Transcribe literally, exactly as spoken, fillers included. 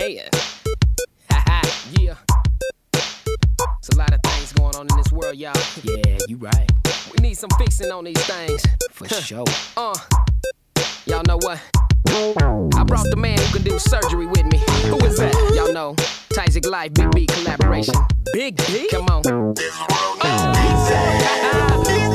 man. Yeah. It's a lot of things going on in this world, y'all. Yeah, you right. We need some fixing on these things. For sure. Uh, y'all know what? I brought the man who can do surgery with me. Who is that? Y'all know. Tyzik Life, Big B collaboration. Big B? Come on. Oh.